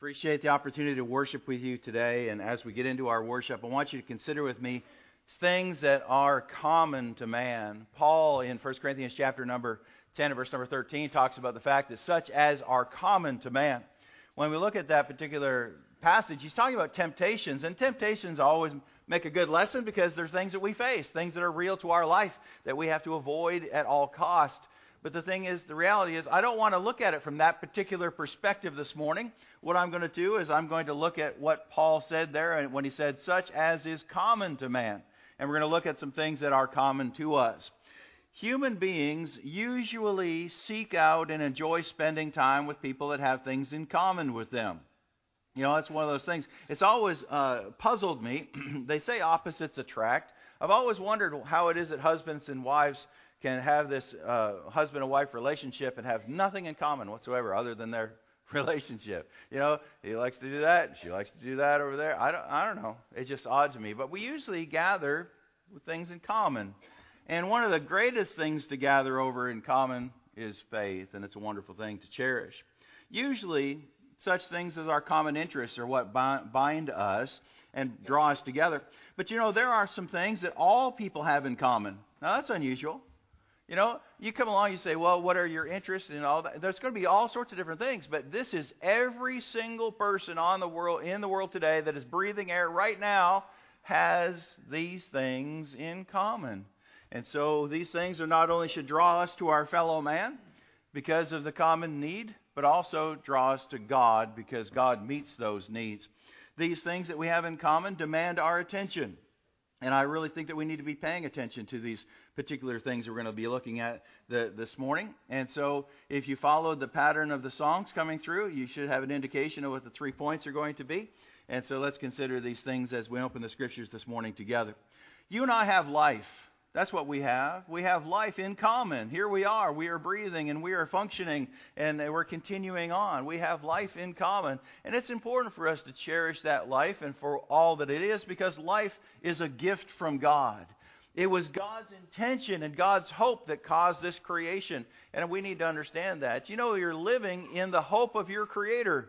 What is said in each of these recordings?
Appreciate the opportunity to worship with you today. And as we get into our worship, I want you to consider with me things that are common to man. Paul in 1 Corinthians chapter number 10 and verse number 13 talks about the fact that such as are common to man. When we look at that particular passage, he's talking about temptations. And temptations always make a good lesson because there's things that we face, things that are real to our life that we have to avoid at all cost. But the thing is, the reality is, I don't want to look at it from that particular perspective this morning. What I'm going to do is I'm going to look at what Paul said there and when he said, such as is common to man. And we're going to look at some things that are common to us. Human beings usually seek out and enjoy spending time with people that have things in common with them. You know, that's one of those things. It's always puzzled me. They say opposites attract. I've always wondered how it is that husbands and wives can have this husband and wife relationship and have nothing in common whatsoever other than their relationship. You know, he likes to do that, she likes to do that over there. I don't know. It's just odd to me. But we usually gather with things in common. And one of the greatest things to gather over in common is faith, and it's a wonderful thing to cherish. Usually, such things as our common interests are what bind us and draw us together. But you know, there are some things that all people have in common. Now, that's unusual. You know, you come along, you say, well, what are your interests and all that? There's going to be all sorts of different things, but this is every single person in the world today that is breathing air right now has these things in common. And so these things are not only should draw us to our fellow man because of the common need, but also draw us to God because God meets those needs. These things that we have in common demand our attention. And I really think that we need to be paying attention to these particular things we're going to be looking at this morning. And so if you followed the pattern of the songs coming through, you should have an indication of what the 3 points are going to be. And so let's consider these things as we open the Scriptures this morning together. You and I have life. That's what we have. We have life in common. Here we are. We are breathing and we are functioning and we're continuing on. We have life in common. And it's important for us to cherish that life and for all that it is because life is a gift from God. It was God's intention and God's hope that caused this creation. And we need to understand that. You know, you're living in the hope of your Creator.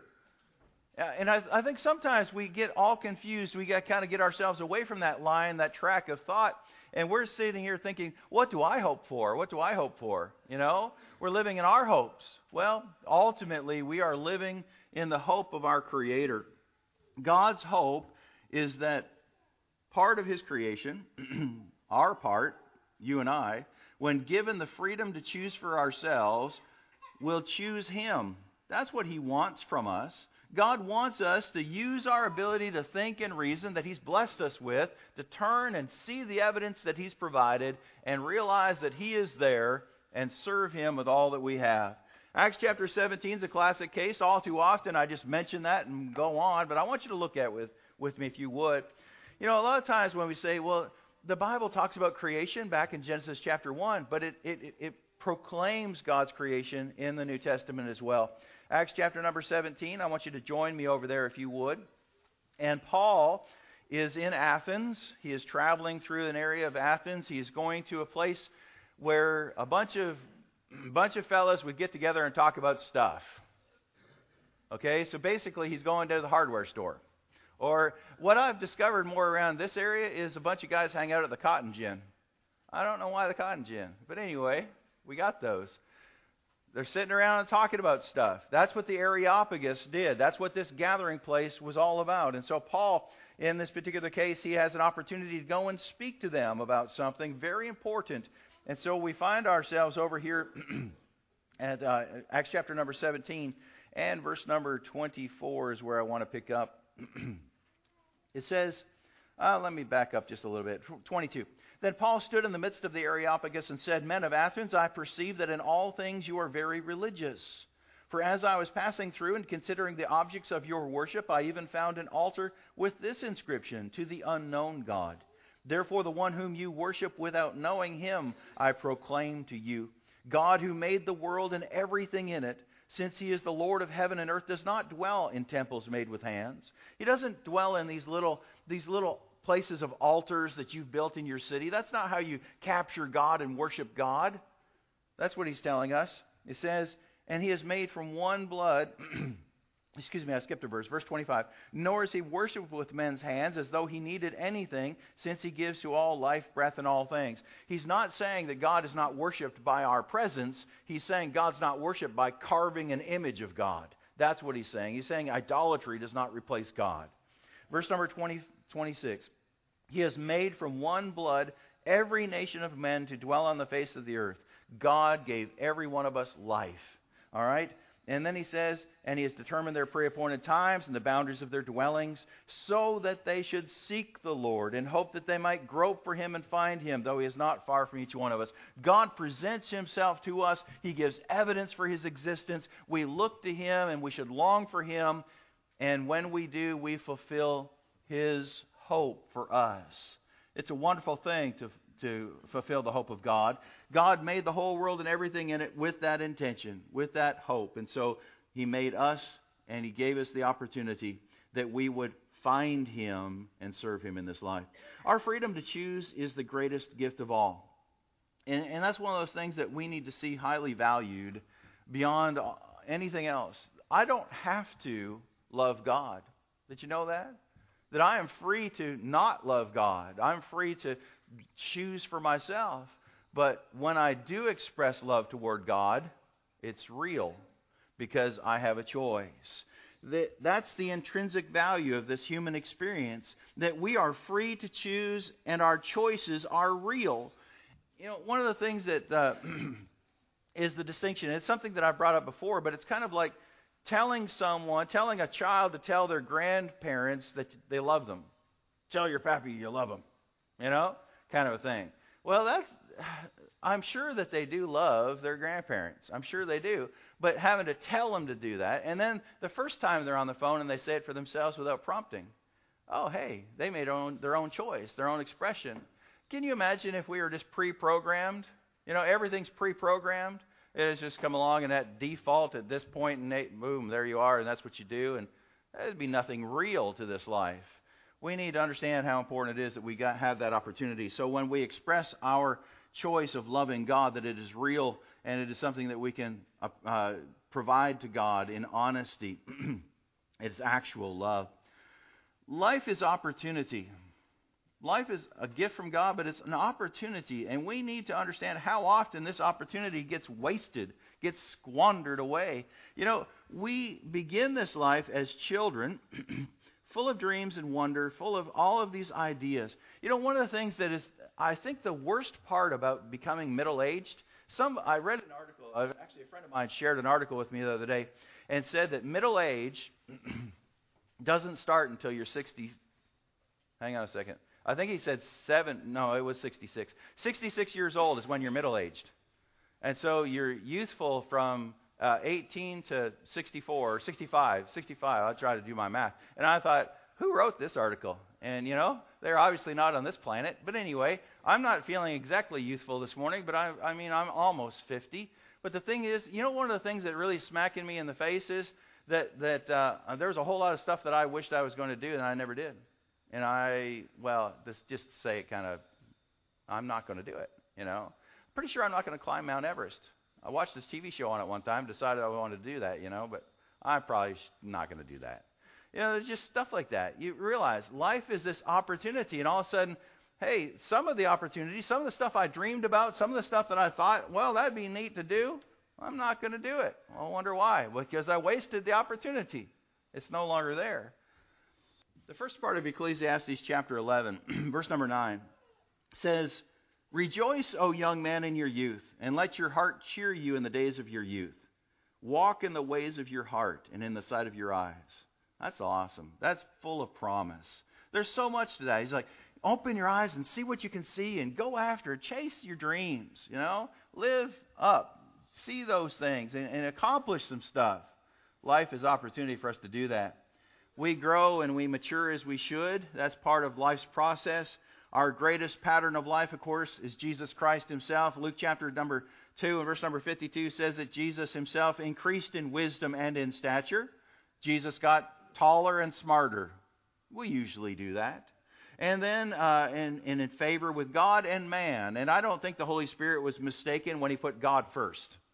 And I think sometimes we get all confused. We kind of get ourselves away from that line, that track of thought. And we're sitting here thinking, what do I hope for? What do I hope for? You know, we're living in our hopes. Well, ultimately, we are living in the hope of our Creator. God's hope is that part of His creation, our part, you and I, when given the freedom to choose for ourselves, will choose Him. That's what He wants from us. God wants us to use our ability to think and reason that He's blessed us with, to turn and see the evidence that He's provided and realize that He is there and serve Him with all that we have. Acts chapter 17 is a classic case. All too often I just mention that and go on, but I want you to look at it with me if you would. You know, a lot of times when we say, well, the Bible talks about creation back in Genesis chapter 1, but it proclaims God's creation in the New Testament as well. Acts chapter number 17, I want you to join me over there if you would. And Paul is in Athens. He is traveling through an area of Athens. He is going to a place where a bunch of fellas would get together and talk about stuff. Okay, so basically he's going to the hardware store. Or what I've discovered more around this area is a bunch of guys hang out at the Cotton Gin. I don't know why the Cotton Gin, but anyway, we got those. They're sitting around and talking about stuff. That's what the Areopagus did. That's what this gathering place was all about. And so Paul, in this particular case, he has an opportunity to go and speak to them about something very important. And so we find ourselves over here at Acts chapter number 17 and verse number 24 is where I want to pick up. It says, let me back up just a little bit. 22. Then Paul stood in the midst of the Areopagus and said, Men of Athens, I perceive that in all things you are very religious. For as I was passing through and considering the objects of your worship, I even found an altar with this inscription, To the unknown God. Therefore the one whom you worship without knowing Him, I proclaim to you. God who made the world and everything in it, since He is the Lord of heaven and earth, does not dwell in temples made with hands. He doesn't dwell in these little places of altars that you've built in your city. That's not how you capture God and worship God. That's what he's telling us. It says, and He has made from one blood I skipped a verse. Verse 25. Nor is he worshipped with men's hands as though he needed anything, since he gives to all life, breath, and all things. He's not saying that God is not worshipped by our presence. He's saying God's not worshipped by carving an image of God. That's what he's saying. He's saying idolatry does not replace God. Verse number 26. He has made from one blood every nation of men to dwell on the face of the earth. God gave every one of us life. All right? And then he says, and he has determined their pre-appointed times and the boundaries of their dwellings, so that they should seek the Lord and hope that they might grope for him and find him, though he is not far from each one of us. God presents himself to us. He gives evidence for his existence. We look to him and we should long for him. And when we do, we fulfill his hope for us. It's a wonderful thing to fulfill the hope of God. God made the whole world and everything in it with that intention, with that hope. And so he made us and he gave us the opportunity that we would find him and serve him in this life. Our freedom to choose is the greatest gift of all. And that's one of those things that we need to see highly valued beyond anything else. I don't have to love God. Did you know that? That I am free to not love God. I'm free to choose for myself. But when I do express love toward God, it's real because I have a choice. That's the intrinsic value of this human experience, that we are free to choose and our choices are real. You know, one of the things that is the distinction, it's something that I brought up before, but it's kind of like telling a child to tell their grandparents that they love them. Tell your pappy you love them, you know, kind of a thing. Well, I'm sure that they do love their grandparents. I'm sure they do. But having to tell them to do that, and then the first time they're on the phone and they say it for themselves without prompting. Oh, hey, they made their own choice, their own expression. Can you imagine if we were just pre-programmed? You know, everything's pre-programmed. It has just come along and that default at this point, and boom, there you are, and that's what you do. And there'd be nothing real to this life. We need to understand how important it is that we have that opportunity. So when we express our choice of loving God, that it is real and it is something that we can provide to God in honesty. It's actual love. Life is opportunity. Life is a gift from God, but it's an opportunity. And we need to understand how often this opportunity gets wasted, gets squandered away. You know, we begin this life as children full of dreams and wonder, full of all of these ideas. You know, one of the things that is, I think, the worst part about becoming middle-aged, I read an article, actually a friend of mine shared an article with me the other day, and said that middle age doesn't start until you're 60. Hang on a second. I think he said it was 66. 66 years old is when you're middle-aged. And so you're youthful from 18 to 64, or 65. I'll try to do my math. And I thought, who wrote this article? And, you know, they're obviously not on this planet. But anyway, I'm not feeling exactly youthful this morning, but I'm almost 50. But the thing is, you know, one of the things that really smacking me in the face is that there's a whole lot of stuff that I wished I was going to do and I never did. And just to say it kind of, I'm not going to do it, you know. Pretty sure I'm not going to climb Mount Everest. I watched this TV show on it one time, decided I wanted to do that, you know, but I'm probably not going to do that. You know, there's just stuff like that. You realize life is this opportunity, and all of a sudden, hey, some of the opportunities, some of the stuff I dreamed about, some of the stuff that I thought, well, that'd be neat to do, I'm not going to do it. I wonder why. Because I wasted the opportunity. It's no longer there. The first part of Ecclesiastes chapter 11, verse number 9, says, "Rejoice, O young man, in your youth, and let your heart cheer you in the days of your youth. Walk in the ways of your heart and in the sight of your eyes." That's awesome. That's full of promise. There's so much to that. He's like, open your eyes and see what you can see and go after it. Chase your dreams, you know. Live up. See those things and accomplish some stuff. Life is opportunity for us to do that. We grow and we mature as we should. That's part of life's process. Our greatest pattern of life, of course, is Jesus Christ himself. Luke chapter number 2 and verse number 52 says that Jesus himself increased in wisdom and in stature. Jesus got taller and smarter. We usually do that. And then in favor with God and man. And I don't think the Holy Spirit was mistaken when he put God first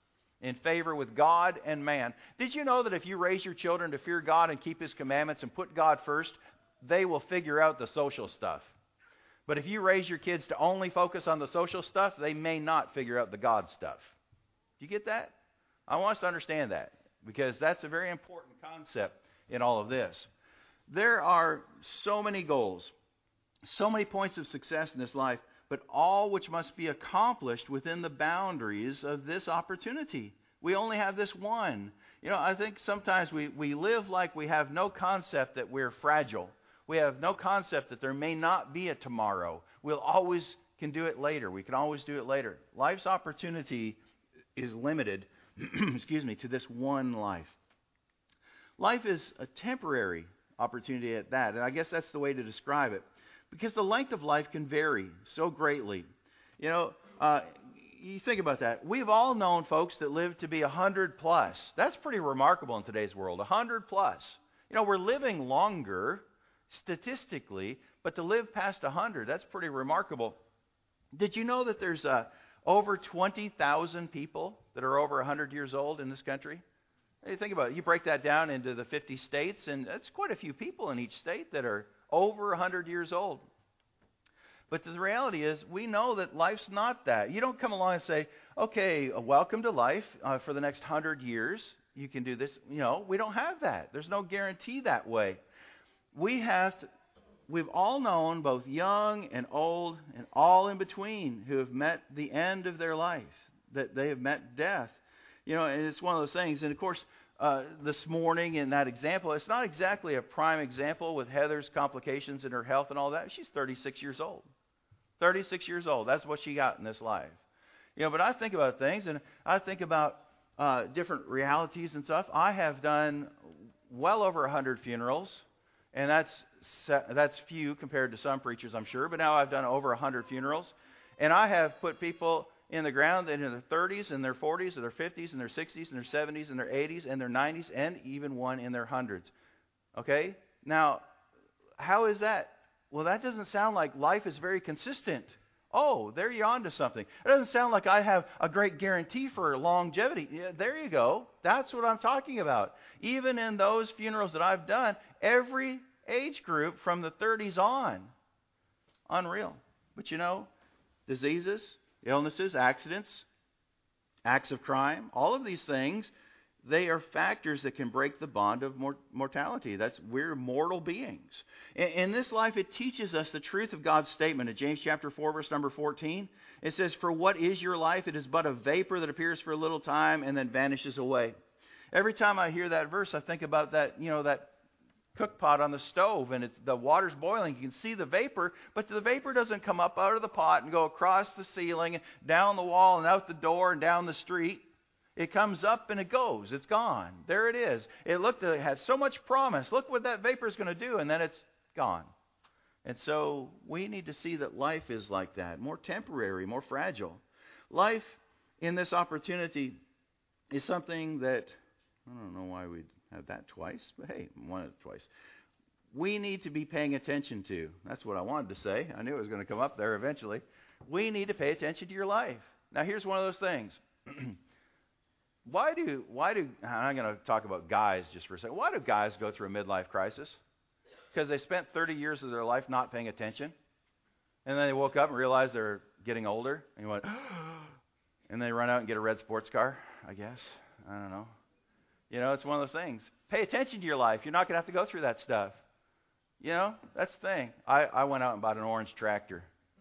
in favor with God and man. Did you know that if you raise your children to fear God and keep His commandments and put God first, they will figure out the social stuff? But if you raise your kids to only focus on the social stuff, they may not figure out the God stuff. Do you get that? I want us to understand that, because that's a very important concept in all of this. There are so many goals, so many points of success in this life, but all which must be accomplished within the boundaries of this opportunity. We only have this one. You know, I think sometimes we live like we have no concept that we're fragile. We have no concept that there may not be a tomorrow. We'll always can do it later. We can always do it later. Life's opportunity is limited, to this one life. Life is a temporary opportunity at that, and I guess that's the way to describe it, because the length of life can vary so greatly. You know, you think about that. We've all known folks that live to be 100 plus. That's pretty remarkable in today's world, 100 plus. You know, we're living longer statistically, but to live past 100, that's pretty remarkable. Did you know that there's over 20,000 people that are over 100 years old in this country? Hey, think about it. You break that down into the 50 states, and that's quite a few people in each state that are over 100 years old. But the reality is, we know that life's not that. You don't come along and say, okay, welcome to life for the next 100 years. You can do this. You know, we don't have that. There's no guarantee that way. We've all known, both young and old and all in between, who have met the end of their life, that they have met death. You know, and it's one of those things. And of course, this morning in that example, it's not exactly a prime example with Heather's complications in her health and all that. She's 36 years old. 36 years old. That's what she got in this life. You know, but I think about things, and I think about different realities and stuff. I have done well over 100 funerals. And that's few compared to some preachers, I'm sure. But now I've done over 100 funerals. And I have put people in the ground in their 30s and their 40s and their 50s and their 60s and their 70s and their 80s and their 90s and even one in their hundreds. Okay? Now, how is that? Well, that doesn't sound like life is very consistent. Oh, there you're on to something. It doesn't sound like I have a great guarantee for longevity. Yeah, there you go. That's what I'm talking about. Even in those funerals that I've done, every age group from the 30s on. Unreal. But you know, diseases, illnesses, accidents, acts of crime, all of these things, they are factors that can break the bond of mortality. We're mortal beings. In this life, it teaches us the truth of God's statement. In James chapter 4, verse number 14, it says, "For what is your life? It is but a vapor that appears for a little time and then vanishes away." Every time I hear that verse, I think about that, you know, that cook pot on the stove, and the water's boiling. You can see the vapor, but the vapor doesn't come up out of the pot and go across the ceiling, down the wall, and out the door, and down the street. It comes up and it goes. It's gone. There it is. It has so much promise. Look what that vapor is going to do, and then it's gone. And so we need to see that life is like that, more temporary, more fragile. Life in this opportunity is something that, I don't know why we'd have that twice, but hey, one twice. We need to be paying attention to. That's what I wanted to say. I knew it was going to come up there eventually. We need to pay attention to your life. Now, here's one of those things. Why do I'm going to talk about guys just for a second. Why do guys go through a midlife crisis? Because they spent 30 years of their life not paying attention. And then they woke up and realized they're getting older. And you went, and they run out and get a red sports car, I guess. I don't know. You know, it's one of those things. Pay attention to your life. You're not going to have to go through that stuff. You know, that's the thing. I went out and bought an orange tractor.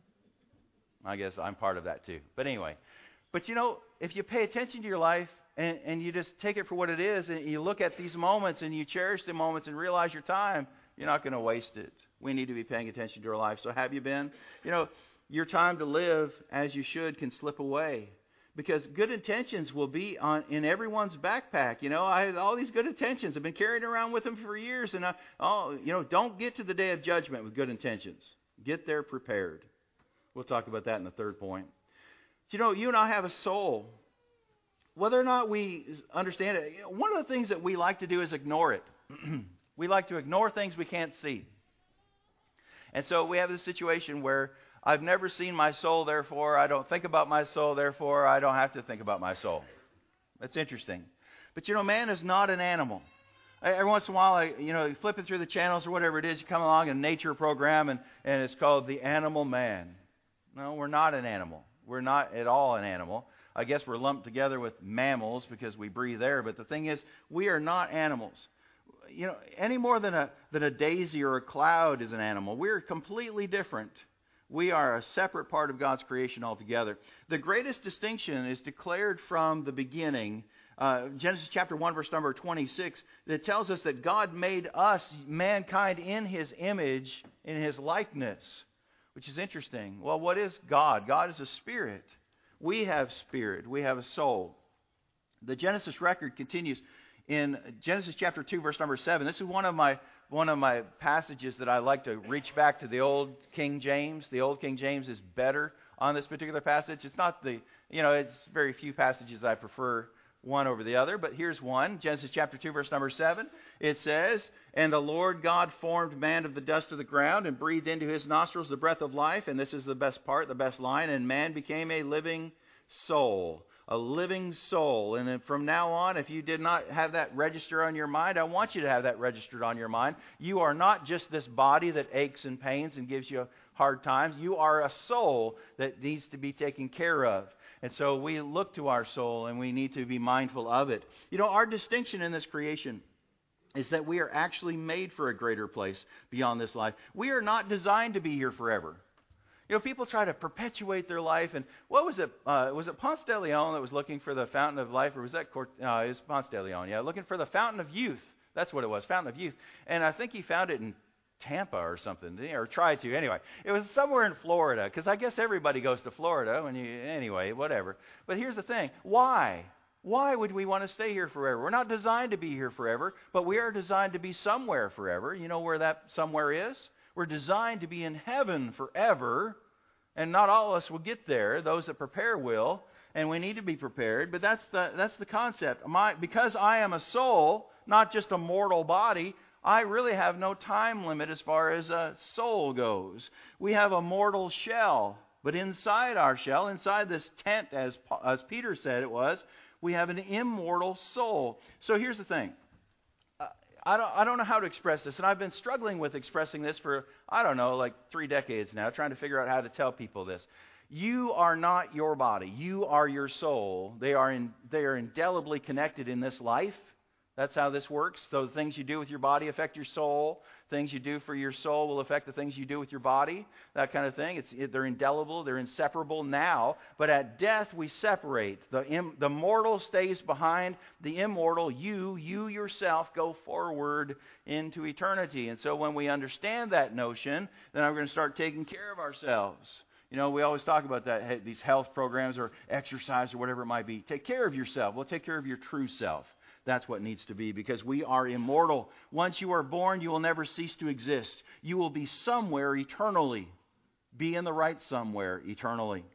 I guess I'm part of that too. But anyway. But you know, if you pay attention to your life, and you just take it for what it is, and you look at these moments, and you cherish the moments, and realize your time, you're not going to waste it. We need to be paying attention to our life. So have you been? You know, your time to live as you should can slip away, because good intentions will be in everyone's backpack. You know, I had all these good intentions. I've been carrying around with them for years, and don't get to the day of judgment with good intentions. Get there prepared. We'll talk about that in the third point. You know, you and I have a soul. Whether or not we understand it, one of the things that we like to do is ignore it. We like to ignore things we can't see. And so we have this situation where I've never seen my soul, therefore I don't think about my soul, therefore I don't have to think about my soul. That's interesting. But man is not an animal. Every once in a while, flipping through the channels or whatever it is, you come along a nature program and it's called The Animal Man. No, we're not an animal. We're not at all an animal. I guess we're lumped together with mammals because we breathe air. But the thing is, we are not animals. Any more than a daisy or a cloud is an animal. We're completely different. We are a separate part of God's creation altogether. The greatest distinction is declared from the beginning. Genesis chapter 1, verse number 26, that tells us that God made us, mankind, in His image, in His likeness, which is interesting. Well, what is God? God is a spirit. We have spirit. We have a soul. The Genesis record continues in Genesis chapter 2, verse number 7. This is one of my passages that I like to reach back to the old King James. The old King James is better on this particular passage. It's not it's very few passages I prefer one over the other, but here's one. Genesis chapter 2, verse number 7. It says, "And the Lord God formed man of the dust of the ground and breathed into his nostrils the breath of life." And this is the best part, the best line. "And man became a living soul." A living soul. And then from now on, if you did not have that register on your mind, I want you to have that registered on your mind. You are not just this body that aches and pains and gives you hard times. You are a soul that needs to be taken care of. And so we look to our soul and we need to be mindful of it. Our distinction in this creation is that we are actually made for a greater place beyond this life. We are not designed to be here forever. People try to perpetuate their life. And what was it? Was it Ponce de Leon that was looking for the fountain of life? Or was that it was Ponce de Leon, yeah, looking for the fountain of youth. That's what it was, fountain of youth. And I think he found it in Tampa or something, or tried to. Anyway, it was somewhere in Florida, because I guess everybody goes to Florida anyway, whatever. But here's the thing. Why? Why would we want to stay here forever? We're not designed to be here forever, but we are designed to be somewhere forever. You know where that somewhere is? We're designed to be in heaven forever, and not all of us will get there. Those that prepare will, and we need to be prepared. But that's the concept. Because I am a soul, not just a mortal body, I really have no time limit as far as a soul goes. We have a mortal shell, but inside our shell, inside this tent, as Peter said it was, we have an immortal soul. So here's the thing. I don't know how to express this, and I've been struggling with expressing this for, 3 decades now, trying to figure out how to tell people this. You are not your body. You are your soul. They are indelibly connected in this life. That's how this works. So the things you do with your body affect your soul. Things you do for your soul will affect the things you do with your body. That kind of thing. They're indelible. They're inseparable now. But at death, we separate. The mortal stays behind. The immortal, you yourself, go forward into eternity. And so when we understand that notion, then we're going to start taking care of ourselves. We always talk about that, these health programs or exercise or whatever it might be. Take care of yourself. Well, take care of your true self. That's what needs to be, because we are immortal. Once you are born, you will never cease to exist. You will be somewhere eternally. Be in the right somewhere eternally.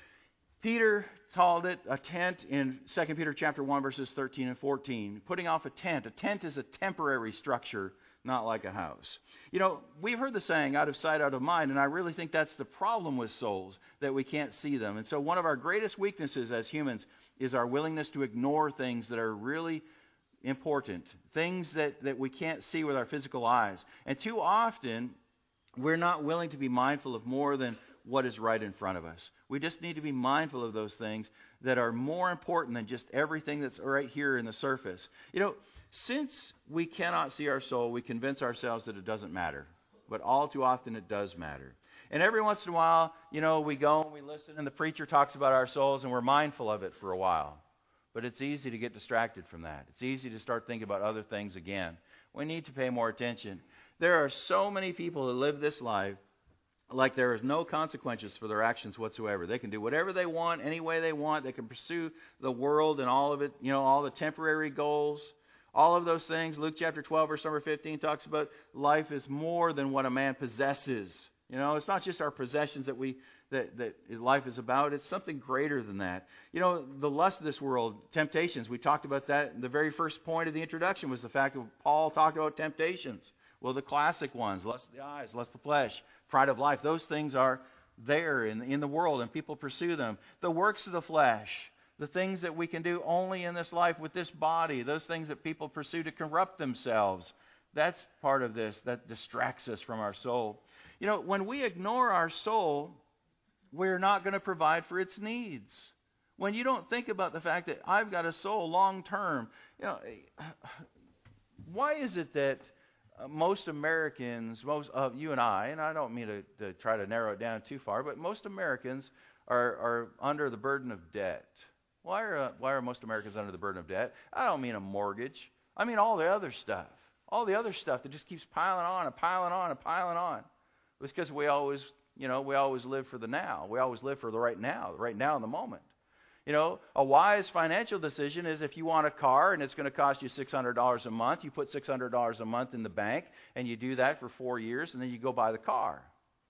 Peter called it a tent in 2 Peter chapter 1, verses 13 and 14. Putting off a tent. A tent is a temporary structure, not like a house. We've heard the saying, out of sight, out of mind, and I really think that's the problem with souls, that we can't see them. And so one of our greatest weaknesses as humans is our willingness to ignore things that are really important, things that we can't see with our physical eyes. And too often, we're not willing to be mindful of more than what is right in front of us. We just need to be mindful of those things that are more important than just everything that's right here in the surface. Since we cannot see our soul, we convince ourselves that it doesn't matter. But all too often it does matter. And every once in a while, we go and we listen, and the preacher talks about our souls, and we're mindful of it for a while. But it's easy to get distracted from that. It's easy to start thinking about other things again. We need to pay more attention. There are so many people who live this life like there is no consequences for their actions whatsoever. They can do whatever they want, any way they want. They can pursue the world and all of it, all the temporary goals, all of those things. Luke chapter 12, verse number 15 talks about life is more than what a man possesses. It's not just our possessions that life is about. It's something greater than that. The lust of this world, temptations, we talked about that. The very first point of the introduction was the fact that Paul talked about temptations. Well, the classic ones, lust of the eyes, lust of the flesh, pride of life, those things are there in the world, and people pursue them. The works of the flesh, the things that we can do only in this life with this body, those things that people pursue to corrupt themselves. That's part of this that distracts us from our soul. When we ignore our soul, we're not going to provide for its needs. When you don't think about the fact that I've got a soul long term, why is it that most Americans, most of you and I don't mean to try to narrow it down too far, but most Americans are under the burden of debt. Why are most Americans under the burden of debt? I don't mean a mortgage. I mean all the other stuff. All the other stuff that just keeps piling on and piling on and piling on. It's because we always live for the now. We always live for the right now in the moment. A wise financial decision is if you want a car and it's going to cost you $600 a month, you put $600 a month in the bank and you do that for 4 years and then you go buy the car.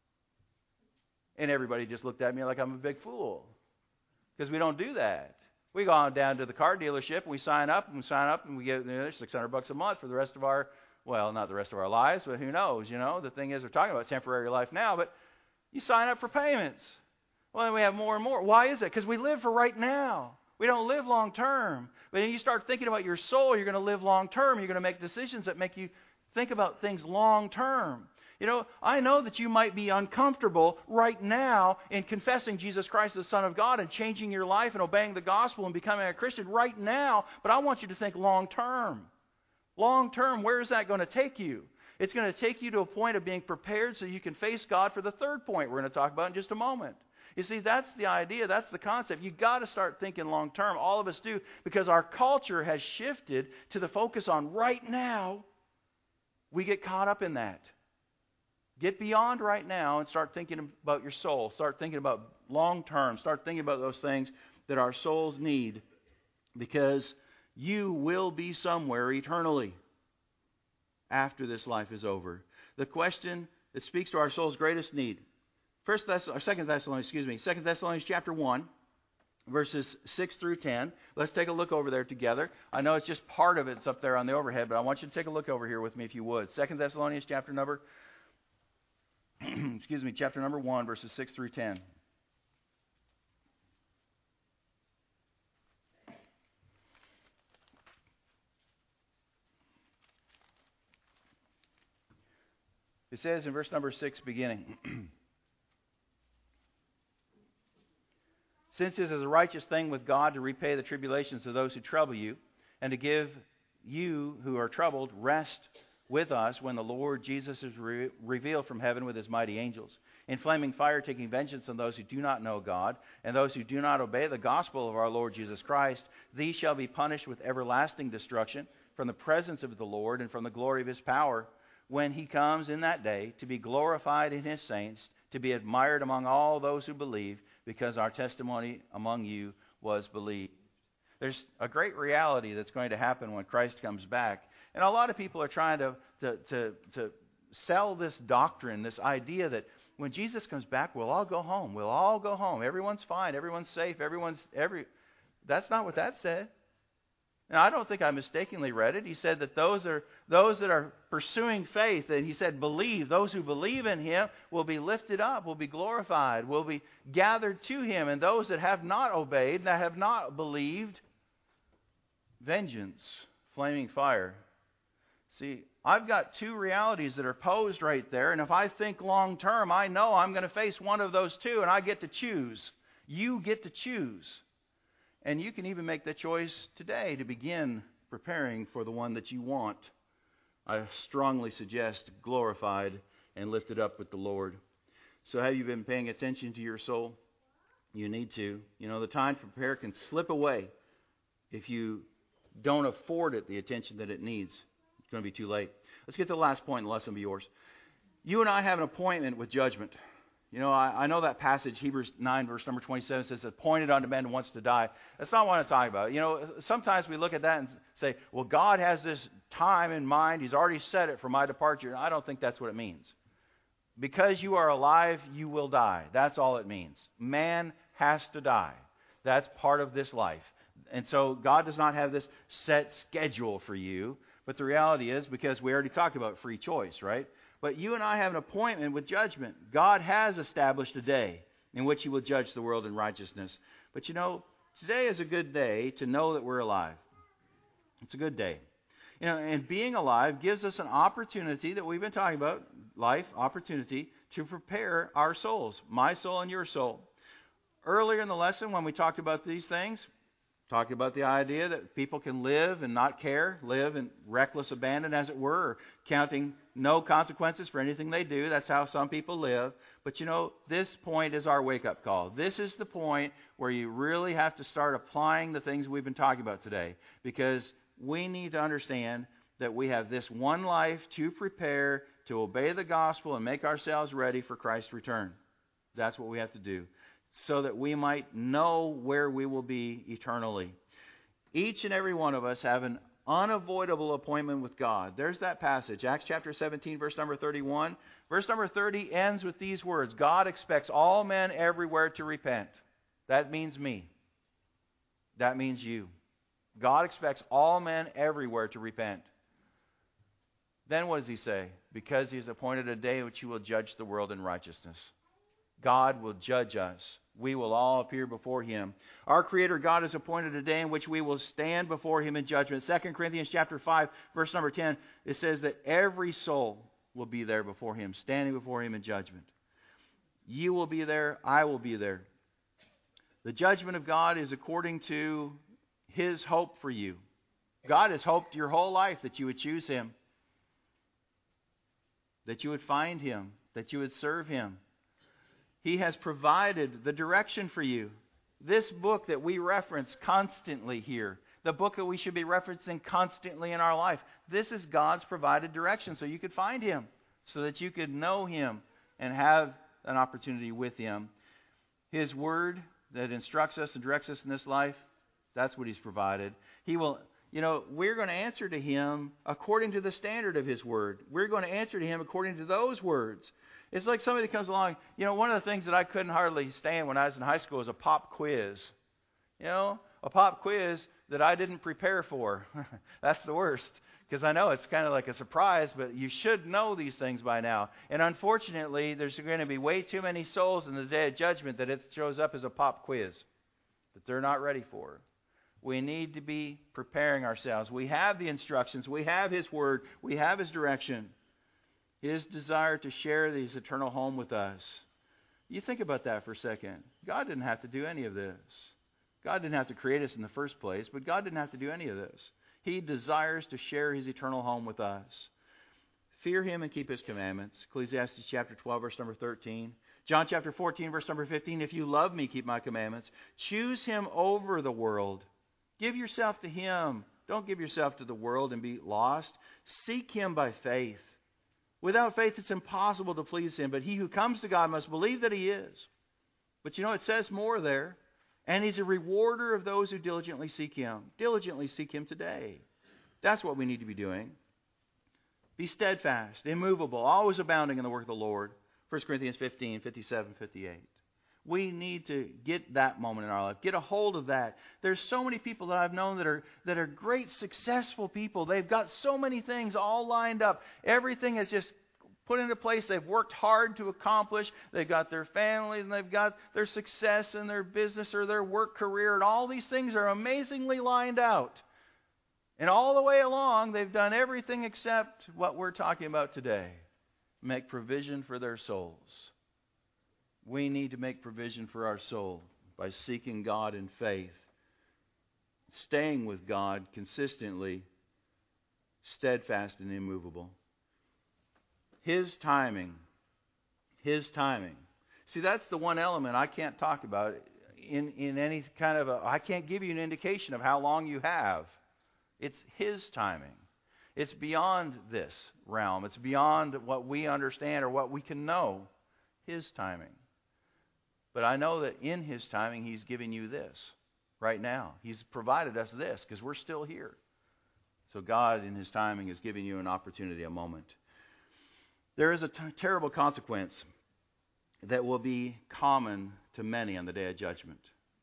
And everybody just looked at me like I'm a big fool because we don't do that. We go on down to the car dealership and we sign up and we get $600 a month for the rest of our, well, not the rest of our lives, but who knows, The thing is, we're talking about temporary life now, but you sign up for payments. Well, then we have more and more. Why is it? Because we live for right now. We don't live long term. But when you start thinking about your soul, you're going to live long term. You're going to make decisions that make you think about things long term. I know that you might be uncomfortable right now in confessing Jesus Christ as the Son of God and changing your life and obeying the gospel and becoming a Christian right now, but I want you to think long term. Long term, where is that going to take you? It's going to take you to a point of being prepared so you can face God for the third point we're going to talk about in just a moment. You see, that's the idea, that's the concept. You've got to start thinking long term. All of us do, because our culture has shifted to the focus on right now. We get caught up in that. Get beyond right now and start thinking about your soul. Start thinking about long term. Start thinking about those things that our souls need, because you will be somewhere eternally after this life is over. The question that speaks to our soul's greatest need, 2 Thessalonians chapter 1, verses 6 through 10. Let's take a look over there together. I know it's just part of it. It's up there on the overhead, but I want you to take a look over here with me if you would. 2 Thessalonians chapter number 1, verses 6 through 10. It says in verse number 6 beginning, since it is a righteous thing with God to repay the tribulations of those who trouble you, and to give you who are troubled rest with us when the Lord Jesus is revealed from heaven with his mighty angels, in flaming fire taking vengeance on those who do not know God, and those who do not obey the gospel of our Lord Jesus Christ, these shall be punished with everlasting destruction from the presence of the Lord and from the glory of his power, when he comes in that day to be glorified in his saints, to be admired among all those who believe, because our testimony among you was believed. There's a great reality that's going to happen when Christ comes back. And a lot of people are trying to sell this doctrine, this idea that when Jesus comes back, we'll all go home. We'll all go home. Everyone's fine. Everyone's safe. That's not what that said. Now, I don't think I mistakenly read it. He said that those that are pursuing faith, and he said believe, those who believe in him will be lifted up, will be glorified, will be gathered to him. And those that have not obeyed, that have not believed, vengeance, flaming fire. See, I've got two realities that are posed right there, and if I think long term, I know I'm going to face one of those two, and I get to choose. You get to choose. And you can even make the choice today to begin preparing for the one that you want. I strongly suggest glorified and lifted up with the Lord. So have you been paying attention to your soul? You need to. The time to prepare can slip away if you don't afford it the attention that it needs. It's going to be too late. Let's get to the last point and the lesson will be yours. You and I have an appointment with judgment. I know that passage, Hebrews 9, verse number 27, says, appointed unto men wants to die. That's not what I'm talking about. Sometimes we look at that and say, well, God has this time in mind. He's already set it for my departure. I don't think that's what it means. Because you are alive, you will die. That's all it means. Man has to die. That's part of this life. And so God does not have this set schedule for you. But the reality is, because we already talked about free choice, right? But you and I have an appointment with judgment. God has established a day in which he will judge the world in righteousness. But Today is a good day to know that we're alive. It's a good day. And being alive gives us an opportunity that we've been talking about, life, opportunity, to prepare our souls, my soul and your soul. Earlier in the lesson, when we talked about these things, talking about the idea that people can live and not care, live in reckless abandon, as it were, or counting no consequences for anything they do. That's how some people live. But this point is our wake-up call. This is the point where you really have to start applying the things we've been talking about today, because we need to understand that we have this one life to prepare, to obey the gospel and make ourselves ready for Christ's return. That's what we have to do, so that we might know where we will be eternally. Each and every one of us have an unavoidable appointment with God. There's that passage, Acts chapter 17, verse number 31. Verse number 30 ends with these words: God expects all men everywhere to repent. That means me. That means you. God expects all men everywhere to repent. Then what does he say? Because he has appointed a day in which he will judge the world in righteousness. God will judge us. We will all appear before him. Our Creator God has appointed a day in which we will stand before him in judgment. 2 Corinthians chapter 5, verse number 10, it says that every soul will be there before him, standing before him in judgment. You will be there. I will be there. The judgment of God is according to his hope for you. God has hoped your whole life that you would choose him, that you would find him, that you would serve him. He has provided the direction for you. This book that we reference constantly here, the book that we should be referencing constantly in our life, this is God's provided direction so you could find him, so that you could know him and have an opportunity with him. His word that instructs us and directs us in this life, that's what he's provided. He will, we're going to answer to him according to the standard of his word. We're going to answer to him according to those words. It's like somebody comes along. One of the things that I couldn't hardly stand when I was in high school was a pop quiz. A pop quiz that I didn't prepare for. That's the worst, because I know it's kind of like a surprise, but you should know these things by now. And unfortunately, there's going to be way too many souls in the day of judgment that it shows up as a pop quiz that they're not ready for. We need to be preparing ourselves. We have the instructions. We have his word. We have his direction. His desire to share his eternal home with us. You think about that for a second. God didn't have to do any of this. God didn't have to create us in the first place, but God didn't have to do any of this. He desires to share his eternal home with us. Fear him and keep his commandments. Ecclesiastes chapter 12, verse number 13. John chapter 14, verse number 15. If you love me, keep my commandments. Choose him over the world. Give yourself to him. Don't give yourself to the world and be lost. Seek him by faith. Without faith, it's impossible to please him. But he who comes to God must believe that he is. But it says more there. And he's a rewarder of those who diligently seek him. Diligently seek him today. That's what we need to be doing. Be steadfast, immovable, always abounding in the work of the Lord. 1 Corinthians 15, 57, 58. We need to get that moment in our life. Get a hold of that. There's so many people that I've known that are great, successful people. They've got so many things all lined up. Everything is just put into place. They've worked hard to accomplish. They've got their family, and they've got their success in their business or their work career. And all these things are amazingly lined out. And all the way along, they've done everything except what we're talking about today. Make provision for their souls. We need to make provision for our soul by seeking God in faith, staying with God consistently, steadfast and immovable. His timing. His timing. See, that's the one element I can't talk about in any kind of I can't give you an indication of how long you have. It's his timing. It's beyond this realm. It's beyond what we understand or what we can know. His timing. But I know that in his timing, he's giving you this right now. He's provided us this because we're still here. So God, in his timing, is giving you an opportunity, a moment. There is a terrible consequence that will be common to many on the day of judgment.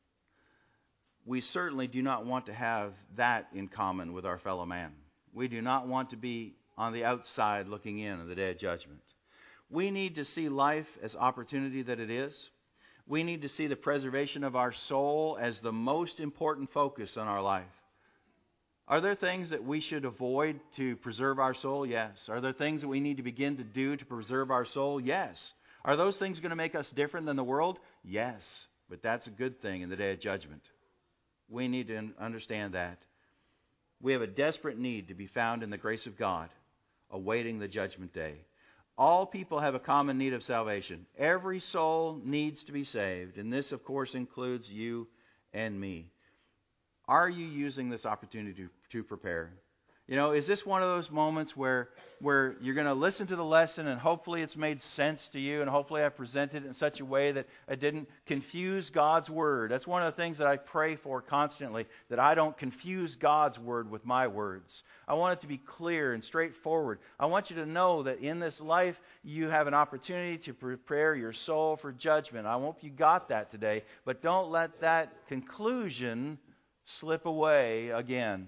We certainly do not want to have that in common with our fellow man. We do not want to be on the outside looking in on the day of judgment. We need to see life as opportunity that it is. We need to see the preservation of our soul as the most important focus on our life. Are there things that we should avoid to preserve our soul? Yes. Are there things that we need to begin to do to preserve our soul? Yes. Are those things going to make us different than the world? Yes. But that's a good thing in the day of judgment. We need to understand that. We have a desperate need to be found in the grace of God, awaiting the judgment day. All people have a common need of salvation. Every soul needs to be saved, and this, of course, includes you and me. Are you using this opportunity to prepare? You know, is this one of those moments where you're going to listen to the lesson and hopefully it's made sense to you and hopefully I presented it in such a way that I didn't confuse God's Word? That's one of the things that I pray for constantly, that I don't confuse God's Word with my words. I want it to be clear and straightforward. I want you to know that in this life you have an opportunity to prepare your soul for judgment. I hope you got that today, but don't let that conclusion slip away again.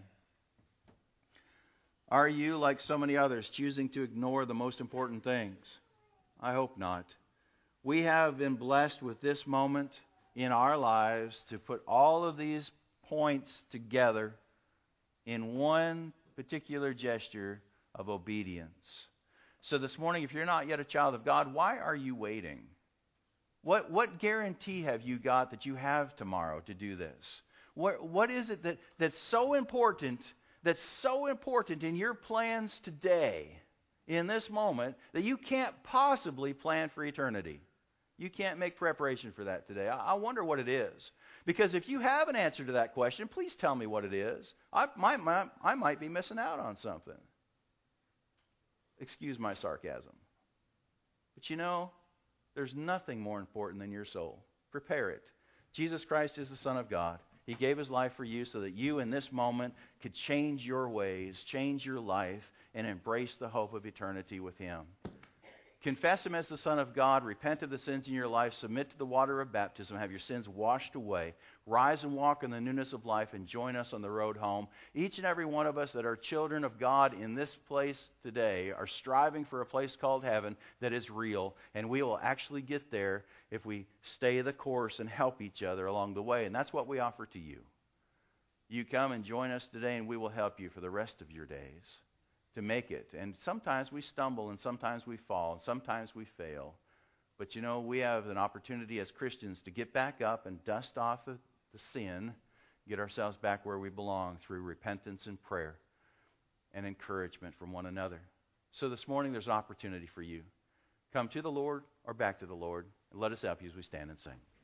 Are you, like so many others, choosing to ignore the most important things? I hope not. We have been blessed with this moment in our lives to put all of these points together in one particular gesture of obedience. So this morning, if you're not yet a child of God, why are you waiting? What guarantee have you got that you have tomorrow to do this? What is it that's so important in your plans today, in this moment, that you can't possibly plan for eternity? You can't make preparation for that today. I wonder what it is. Because if you have an answer to that question, please tell me what it is. I might be missing out on something. Excuse my sarcasm. But you know, there's nothing more important than your soul. Prepare it. Jesus Christ is the Son of God. He gave His life for you so that you in this moment could change your ways, change your life, and embrace the hope of eternity with Him. Confess Him as the Son of God, repent of the sins in your life, submit to the water of baptism, have your sins washed away, rise and walk in the newness of life, and join us on the road home. Each and every one of us that are children of God in this place today are striving for a place called heaven that is real, and we will actually get there if we stay the course and help each other along the way. And that's what we offer to you. You come and join us today, and we will help you for the rest of your days to make it. And sometimes we stumble, and sometimes we fall, and sometimes we fail. But you know, we have an opportunity as Christians to get back up and dust off the sin, get ourselves back where we belong through repentance and prayer and encouragement from one another. So this morning there's an opportunity for you. Come to the Lord or back to the Lord, and let us help you as we stand and sing.